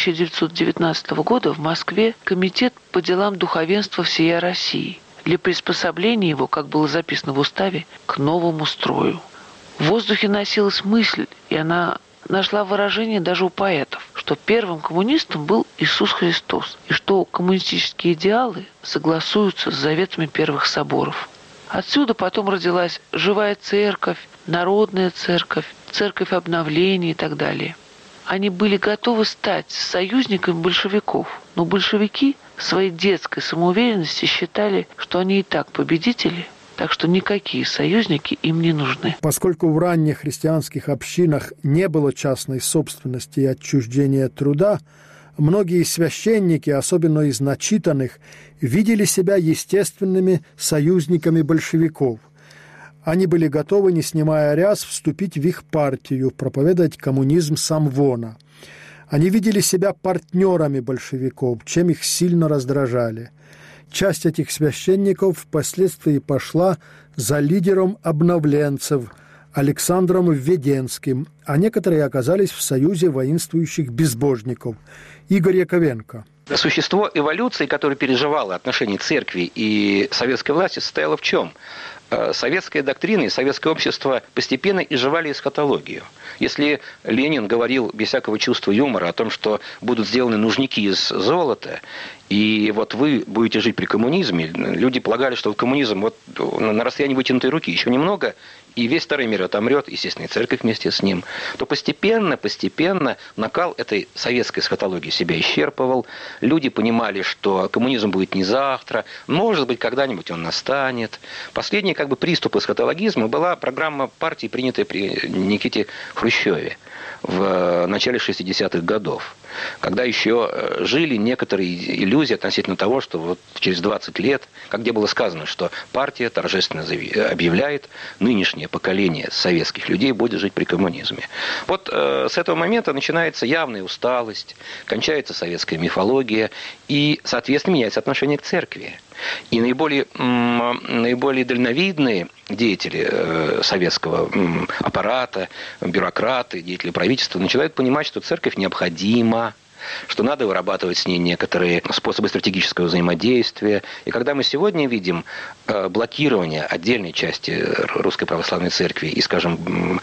1919 года в Москве комитет по делам духовенства всей России для приспособления его, как было записано в уставе, к новому строю. В воздухе носилась мысль, и она нашла выражение даже у поэтов, что первым коммунистом был Иисус Христос, и что коммунистические идеалы согласуются с заветами первых соборов. Отсюда потом родилась живая церковь, народная церковь, церковь обновления и так далее. Они были готовы стать союзниками большевиков, но большевики в своей детской самоуверенности считали, что они и так победители, так что никакие союзники им не нужны. Поскольку в ранних христианских общинах не было частной собственности и отчуждения труда, многие священники, особенно из начитанных, видели себя естественными союзниками большевиков. Они были готовы, не снимая ряс, вступить в их партию, проповедовать коммунизм самвона. Они видели себя партнерами большевиков, чем их сильно раздражали. Часть этих священников впоследствии пошла за лидером обновленцев Александром Введенским, а некоторые оказались в союзе воинствующих безбожников. Игорь Яковенко. Существо эволюции, которое переживало отношения церкви и советской власти, состояло в чем? советская доктрина и советское общество постепенно изживали эсхатологию. Если Ленин говорил без всякого чувства юмора о том, что будут сделаны нужники из золота, и вот вы будете жить при коммунизме, люди полагали, что коммунизм вот на расстоянии вытянутой руки еще немного, и весь старый мир отомрет, естественно, и церковь вместе с ним, то постепенно накал этой советской эсхатологии себя исчерпывал. Люди понимали, что коммунизм будет не завтра, может быть, когда-нибудь он настанет. Последний приступ эсхатологизма была программа партии, принятая при Никите Хрущеве в начале 60-х годов, когда еще жили некоторые иллюзии относительно того, что вот через 20 лет, где было сказано, что партия торжественно объявляет, нынешнее поколение советских людей будет жить при коммунизме. Вот с этого момента начинается явная усталость, кончается советская мифология, и, соответственно, меняется отношение к церкви. И наиболее дальновидные деятели советского аппарата, бюрократы, деятели правительства начинают понимать, что церковь необходима, что надо вырабатывать с ней некоторые способы стратегического взаимодействия. И когда мы сегодня видим блокирование отдельной части Русской Православной Церкви и, скажем,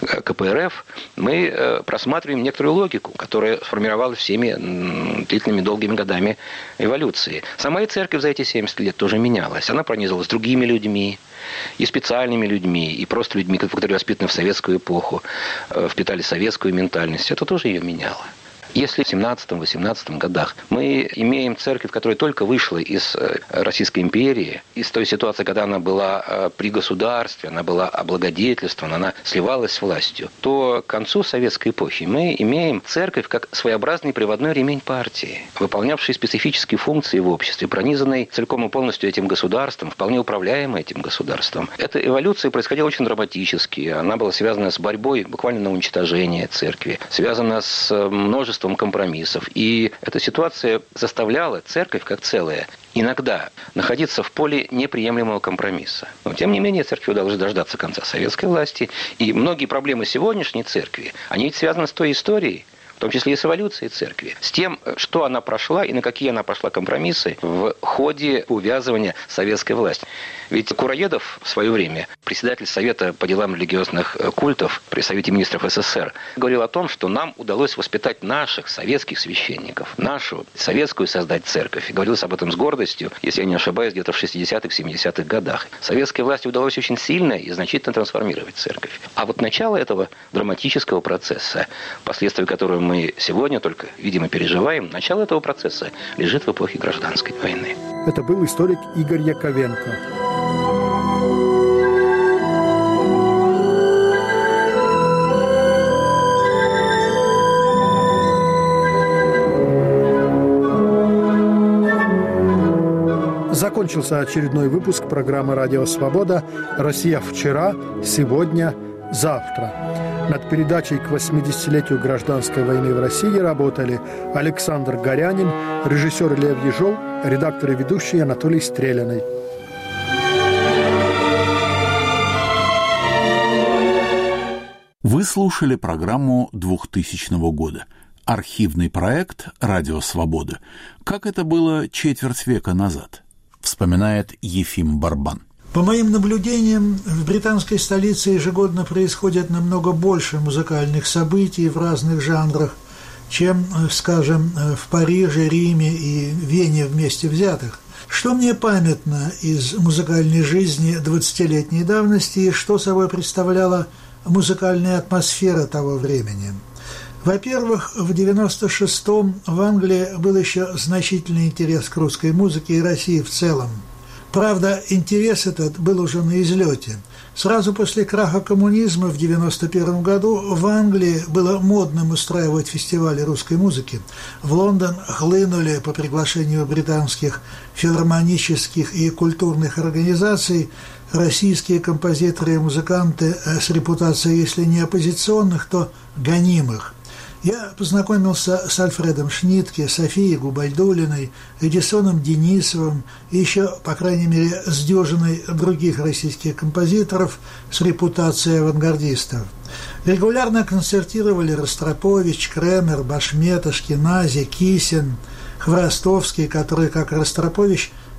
КПРФ, мы просматриваем некоторую логику, которая сформировалась всеми длительными долгими годами эволюции. Сама и церковь за эти 70 лет тоже менялась. Она пронизывалась другими людьми, и специальными людьми, и просто людьми, которые воспитаны в советскую эпоху, впитали советскую ментальность. Это тоже ее меняло. Если в 17-18 годах мы имеем церковь, которая только вышла из Российской империи, из той ситуации, когда она была при государстве, она была облагодетельствована, она сливалась с властью, то к концу советской эпохи мы имеем церковь как своеобразный приводной ремень партии, выполнявший специфические функции в обществе, пронизанный целиком и полностью этим государством, вполне управляемый этим государством. Эта эволюция происходила очень драматически. Она была связана с борьбой буквально на уничтожение церкви, связана с множеством компромиссов. И эта ситуация заставляла церковь как целое иногда находиться в поле неприемлемого компромисса. Но, тем не менее, церкви удалось дождаться конца советской власти. И многие проблемы сегодняшней церкви, они ведь связаны с той историей, в том числе и с эволюцией церкви, с тем, что она прошла и на какие она прошла компромиссы в ходе увязывания советской власти. Ведь Кураедов в свое время, председатель Совета по делам религиозных культов при Совете министров СССР, говорил о том, что нам удалось воспитать наших советских священников, нашу советскую создать церковь. И говорилось об этом с гордостью, если я не ошибаюсь, где-то в 60-х, 70-х годах. Советской власти удалось очень сильно и значительно трансформировать церковь. А вот начало этого драматического процесса, последствия которого мы сегодня только, видимо, переживаем, начало этого процесса лежит в эпохе гражданской войны. Это был историк Игорь Яковенко. Закончился очередной выпуск программы «Радио Свобода. Россия вчера, сегодня, завтра». Над передачей к 80-летию гражданской войны в России работали Александр Горянин, режиссер Лев Ежов, редактор и ведущий Анатолий Стреляный. Вы слушали программу 2000 года. Архивный проект «Радио Свобода». Как это было четверть века назад, вспоминает Ефим Барбан. По моим наблюдениям, в британской столице ежегодно происходит намного больше музыкальных событий в разных жанрах, чем, скажем, в Париже, Риме и Вене вместе взятых. Что мне памятно из музыкальной жизни 20-летней давности и что собой представляла музыкальная атмосфера того времени? Во-первых, в 96-м в Англии был еще значительный интерес к русской музыке и России в целом. Правда, интерес этот был уже на излете. Сразу после краха коммунизма в 1991 году в Англии было модным устраивать фестивали русской музыки. В Лондон хлынули по приглашению британских филармонических и культурных организаций российские композиторы и музыканты с репутацией, если не оппозиционных, то гонимых. Я познакомился с Альфредом Шнитке, Софией Губайдуллиной, Эдисоном Денисовым и еще, по крайней мере, с дюжиной других российских композиторов с репутацией авангардистов. Регулярно концертировали Ростропович, Кремер, Башмет, Ашкенази, Кисин, Хворостовский, который, как Ростропович,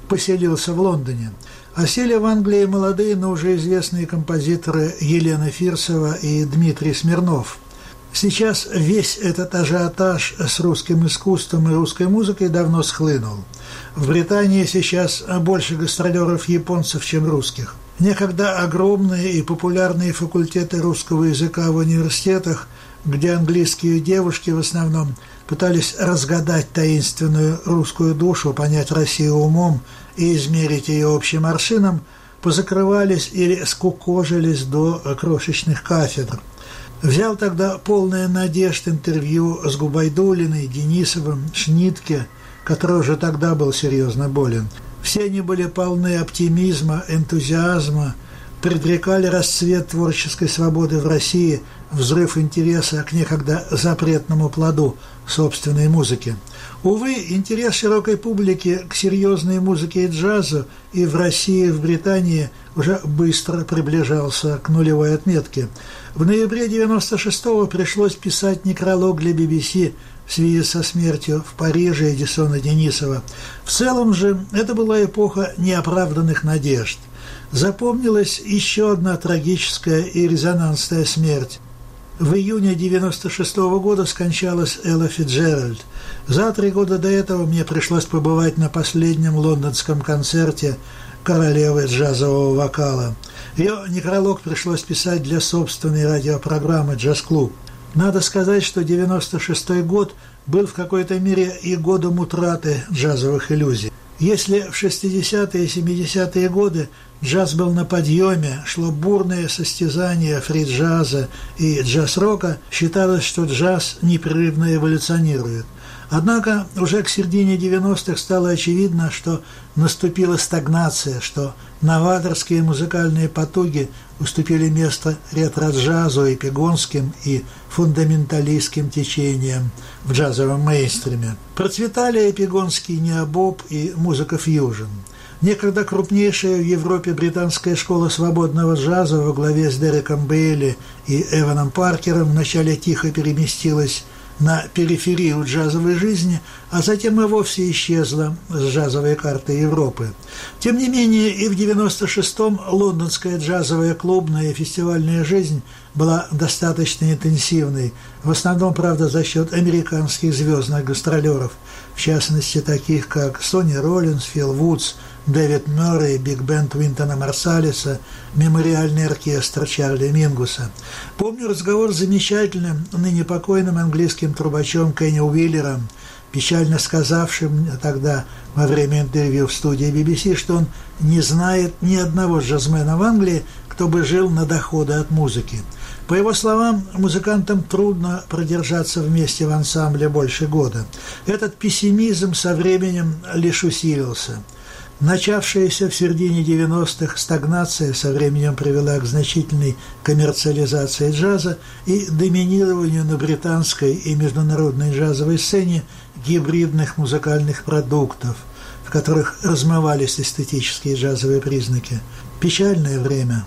поселился в Лондоне. А сели в Англии молодые, но уже известные композиторы Елена Фирсова и Дмитрий Смирнов. Сейчас весь этот ажиотаж с русским искусством и русской музыкой давно схлынул. В Британии сейчас больше гастролеров японцев, чем русских. Некогда огромные и популярные факультеты русского языка в университетах, где английские девушки в основном пытались разгадать таинственную русскую душу, понять Россию умом и измерить ее общим аршином, позакрывались или скукожились до крошечных кафедр. Взял тогда полное надежд интервью с Губайдулиной, Денисовым, Шнитке, который уже тогда был серьезно болен. Все они были полны оптимизма, энтузиазма, предрекали расцвет творческой свободы в России, взрыв интереса к некогда запретному плоду собственной музыки. Увы, интерес широкой публики к серьезной музыке и джазу и в России, и в Британии уже быстро приближался к нулевой отметке. В ноябре 96-го пришлось писать некролог для BBC в связи со смертью в Париже Эдисона Денисова. В целом же это была эпоха неоправданных надежд. Запомнилась еще одна трагическая и резонансная смерть. В июне 96-го года скончалась Элла Фицджеральд. За 3 года до этого мне пришлось побывать на последнем лондонском концерте королевы джазового вокала. Ее некролог пришлось писать для собственной радиопрограммы «Джаз-клуб». Надо сказать, что 96-й год был в какой-то мере и годом утраты джазовых иллюзий. Если в 60-е и 70-е годы джаз был на подъеме, шло бурное состязание фри-джаза и джаз-рока, считалось, что джаз непрерывно эволюционирует. Однако уже к середине 90-х стало очевидно, что наступила стагнация, что новаторские музыкальные потуги уступили место ретро-джазу, эпигонским и фундаменталистским течениям в джазовом мейнстриме. Процветали эпигонский необоб и музыка фьюжн. Некогда крупнейшая в Европе британская школа свободного джаза во главе с Дереком Бейли и Эваном Паркером вначале тихо переместилась на периферию джазовой жизни, а затем и вовсе исчезла с джазовой карты Европы. Тем не менее, и в 96-м лондонская джазовая клубная и фестивальная жизнь была достаточно интенсивной, в основном, правда, за счет американских звездных гастролеров, в частности, таких как Сонни Роллинс, Фил Вудс, Дэвид Мюррей, биг-бенд Уинтона Марсалиса, мемориальный оркестр Чарли Мингуса. Помню разговор с замечательным, ныне покойным английским трубачом Кенни Уиллером, печально сказавшим мне тогда во время интервью в студии BBC, что он не знает ни одного джазмена в Англии, кто бы жил на доходы от музыки. По его словам, музыкантам трудно продержаться вместе в ансамбле больше года. Этот пессимизм со временем лишь усилился. Начавшаяся в середине 90-х стагнация со временем привела к значительной коммерциализации джаза и доминированию на британской и международной джазовой сцене гибридных музыкальных продуктов, в которых размывались эстетические джазовые признаки. Печальное время.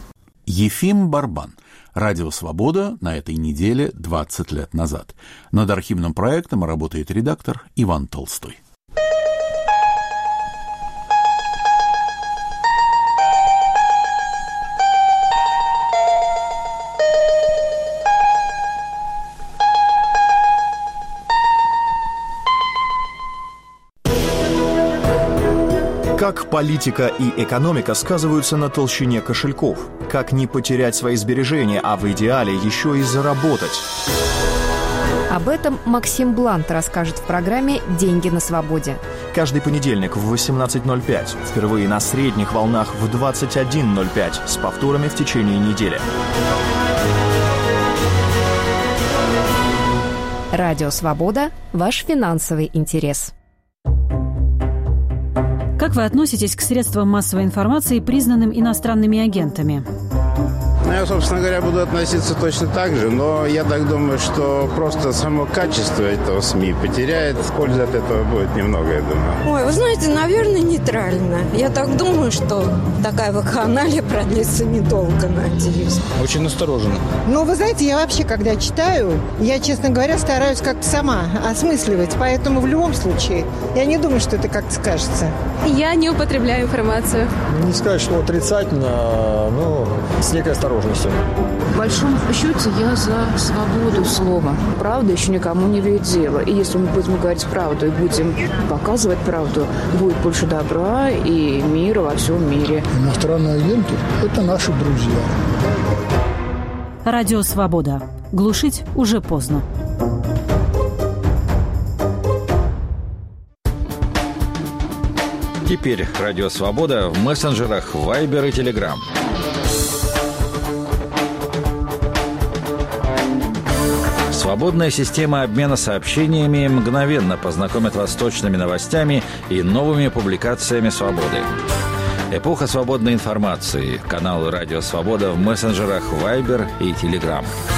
Ефим Барбан. Радио «Свобода» на этой неделе 20 лет назад. Над архивным проектом работает редактор Иван Толстой. Как политика и экономика сказываются на толщине кошельков? Как не потерять свои сбережения, а в идеале еще и заработать? Об этом Максим Блант расскажет в программе «Деньги на свободе». Каждый понедельник в 18:05, впервые на средних волнах в 21:05, с повторами в течение недели. Радио «Свобода» – ваш финансовый интерес. Как вы относитесь к средствам массовой информации, признанным иностранными агентами? Я, собственно говоря, буду относиться точно так же, но я так думаю, что просто само качество этого СМИ потеряет. Пользы от этого будет немного, я думаю. Ой, вы знаете, наверное, нейтрально. Я так думаю, что такая вакханалия продлится недолго, надеюсь. Очень настороженно. Ну, вы знаете, я вообще, когда читаю, я, честно говоря, стараюсь как-то сама осмысливать. Поэтому в любом случае, я не думаю, что это как-то скажется. Я не употребляю информацию. Не сказать, что отрицательно, но с некой осторожностью. В большом счете я за свободу слова. Правда еще никому не ведет дело. И если мы будем говорить правду и будем показывать правду, будет больше добра и мира во всем мире. Иностранные агенты – это наши друзья. Радио «Свобода». Глушить уже поздно. Теперь «Радио Свобода» в мессенджерах Viber и Telegram. Свободная система обмена сообщениями мгновенно познакомит вас с точными новостями и новыми публикациями «Свободы». Эпоха свободной информации. Каналы «Радио Свобода» в мессенджерах Viber и Telegram.